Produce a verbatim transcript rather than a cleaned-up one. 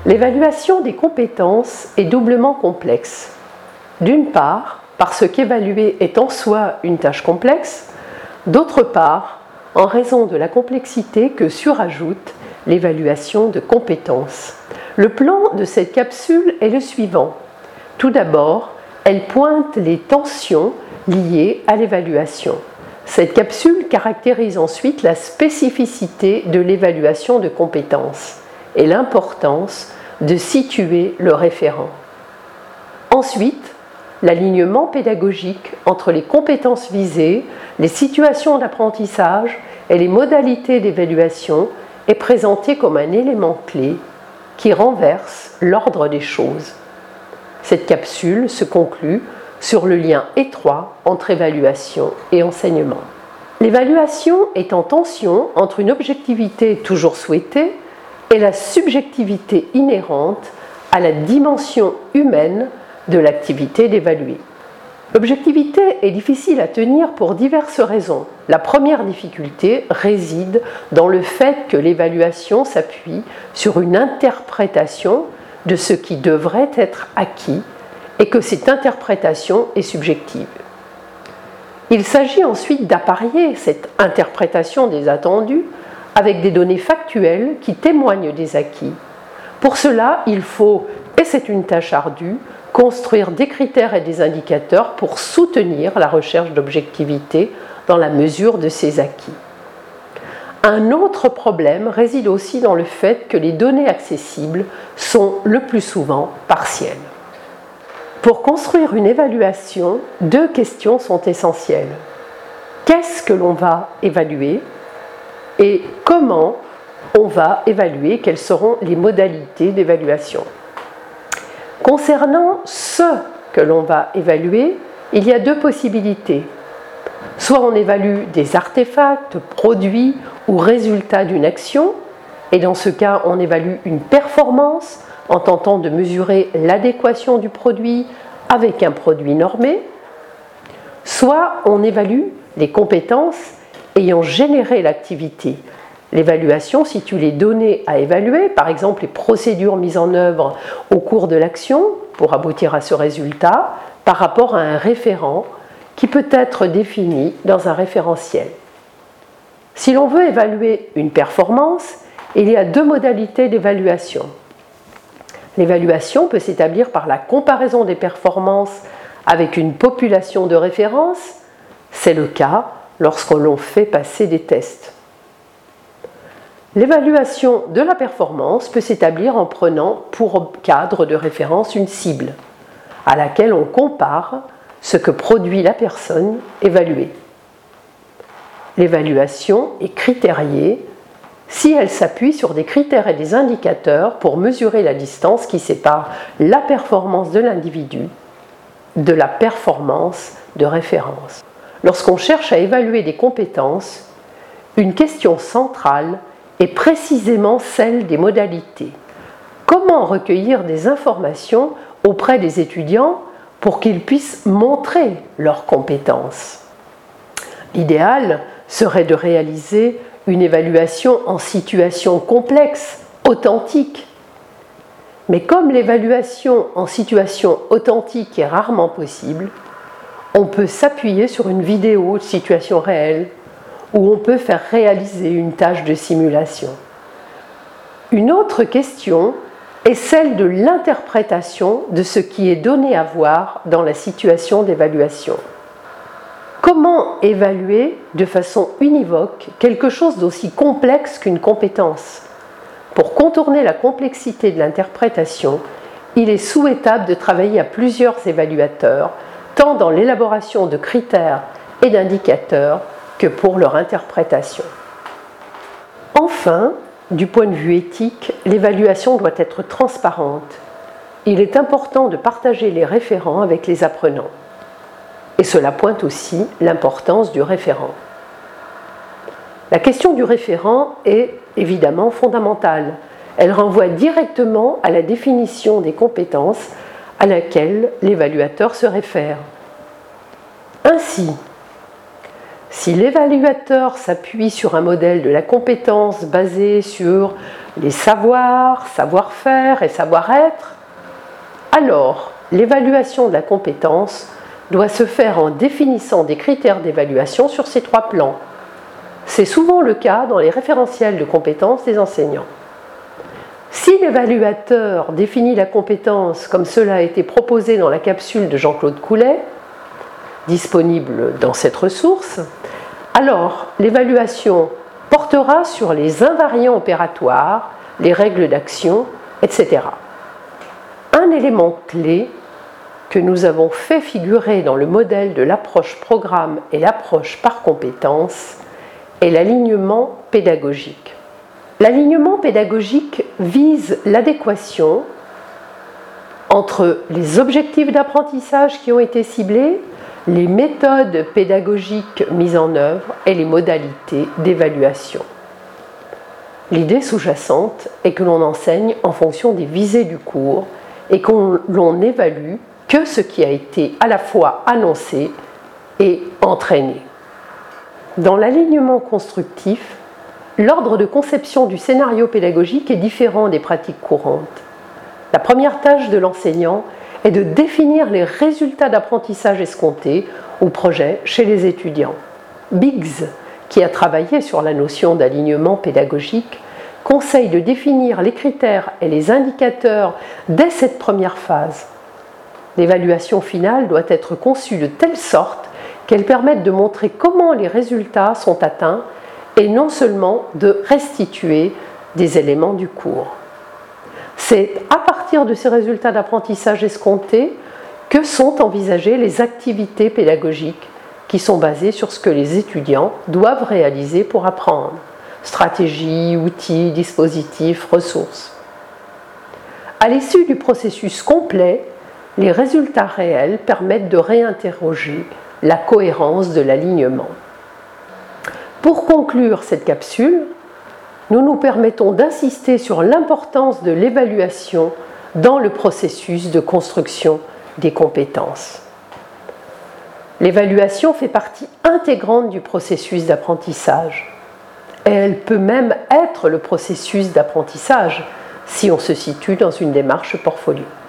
L'évaluation des compétences est doublement complexe. D'une part, parce qu'évaluer est en soi une tâche complexe, d'autre part, en raison de la complexité que surajoute l'évaluation de compétences. Le plan de cette capsule est le suivant. Tout d'abord, elle pointe les tensions liées à l'évaluation. Cette capsule caractérise ensuite la spécificité de l'évaluation de compétences et l'importance de situer le référent. Ensuite, l'alignement pédagogique entre les compétences visées, les situations d'apprentissage et les modalités d'évaluation est présenté comme un élément clé qui renverse l'ordre des choses. Cette capsule se conclut sur le lien étroit entre évaluation et enseignement. L'évaluation est en tension entre une objectivité toujours souhaitée et la subjectivité inhérente à la dimension humaine de l'activité d'évaluer. L'objectivité est difficile à tenir pour diverses raisons. La première difficulté réside dans le fait que l'évaluation s'appuie sur une interprétation de ce qui devrait être acquis et que cette interprétation est subjective. Il s'agit ensuite d'apparier cette interprétation des attendus avec des données factuelles qui témoignent des acquis. Pour cela, il faut, et c'est une tâche ardue, construire des critères et des indicateurs pour soutenir la recherche d'objectivité dans la mesure de ces acquis. Un autre problème réside aussi dans le fait que les données accessibles sont le plus souvent partielles. Pour construire une évaluation, deux questions sont essentielles. Qu'est-ce que l'on va évaluer et comment on va évaluer, quelles seront les modalités d'évaluation. Concernant ce que l'on va évaluer, il y a deux possibilités. Soit on évalue des artefacts, produits ou résultats d'une action, et dans ce cas on évalue une performance en tentant de mesurer l'adéquation du produit avec un produit normé, soit on évalue les compétences ayant généré l'activité. L'évaluation situe les données à évaluer, par exemple les procédures mises en œuvre au cours de l'action pour aboutir à ce résultat, par rapport à un référent qui peut être défini dans un référentiel. Si l'on veut évaluer une performance, il y a deux modalités d'évaluation. L'évaluation peut s'établir par la comparaison des performances avec une population de référence. C'est le cas lorsque l'on fait passer des tests. L'évaluation de la performance peut s'établir en prenant pour cadre de référence une cible à laquelle on compare ce que produit la personne évaluée. L'évaluation est critériée si elle s'appuie sur des critères et des indicateurs pour mesurer la distance qui sépare la performance de l'individu de la performance de référence. Lorsqu'on cherche à évaluer des compétences, une question centrale est précisément celle des modalités. Comment recueillir des informations auprès des étudiants pour qu'ils puissent montrer leurs compétences? L'idéal serait de réaliser une évaluation en situation complexe, authentique. Mais comme l'évaluation en situation authentique est rarement possible, on peut s'appuyer sur une vidéo de situation réelle où on peut faire réaliser une tâche de simulation. Une autre question est celle de l'interprétation de ce qui est donné à voir dans la situation d'évaluation. Comment évaluer de façon univoque quelque chose d'aussi complexe qu'une compétence? Pour contourner la complexité de l'interprétation, il est souhaitable de travailler à plusieurs évaluateurs, tant dans l'élaboration de critères et d'indicateurs que pour leur interprétation. Enfin, du point de vue éthique, l'évaluation doit être transparente. Il est important de partager les référents avec les apprenants. Et cela pointe aussi l'importance du référent. La question du référent est évidemment fondamentale. Elle renvoie directement à la définition des compétences à laquelle l'évaluateur se réfère. Ainsi, Si l'évaluateur s'appuie sur un modèle de la compétence basé sur les savoirs, savoir-faire et savoir-être, alors l'évaluation de la compétence doit se faire en définissant des critères d'évaluation sur ces trois plans. C'est souvent le cas dans les référentiels de compétences des enseignants. Si l'évaluateur définit la compétence comme cela a été proposé dans la capsule de Jean-Claude Coulet, disponible dans cette ressource, alors l'évaluation portera sur les invariants opératoires, les règles d'action, et cetera. Un élément clé que nous avons fait figurer dans le modèle de l'approche programme et l'approche par compétence est l'alignement pédagogique. L'alignement pédagogique vise l'adéquation entre les objectifs d'apprentissage qui ont été ciblés, les méthodes pédagogiques mises en œuvre et les modalités d'évaluation. L'idée sous-jacente est que l'on enseigne en fonction des visées du cours et que l'on n'évalue que ce qui a été à la fois annoncé et entraîné. Dans l'alignement constructif, l'ordre de conception du scénario pédagogique est différent des pratiques courantes. La première tâche de l'enseignant est de définir les résultats d'apprentissage escomptés ou projet chez les étudiants. Biggs, qui a travaillé sur la notion d'alignement pédagogique, conseille de définir les critères et les indicateurs dès cette première phase. L'évaluation finale doit être conçue de telle sorte qu'elle permette de montrer comment les résultats sont atteints et non seulement de restituer des éléments du cours. C'est à partir de ces résultats d'apprentissage escomptés que sont envisagées les activités pédagogiques qui sont basées sur ce que les étudiants doivent réaliser pour apprendre. Stratégies, outils, dispositifs, ressources. À l'issue du processus complet, les résultats réels permettent de réinterroger la cohérence de l'alignement. Pour conclure cette capsule, nous nous permettons d'insister sur l'importance de l'évaluation dans le processus de construction des compétences. L'évaluation fait partie intégrante du processus d'apprentissage. Et elle peut même être le processus d'apprentissage si on se situe dans une démarche portfolio.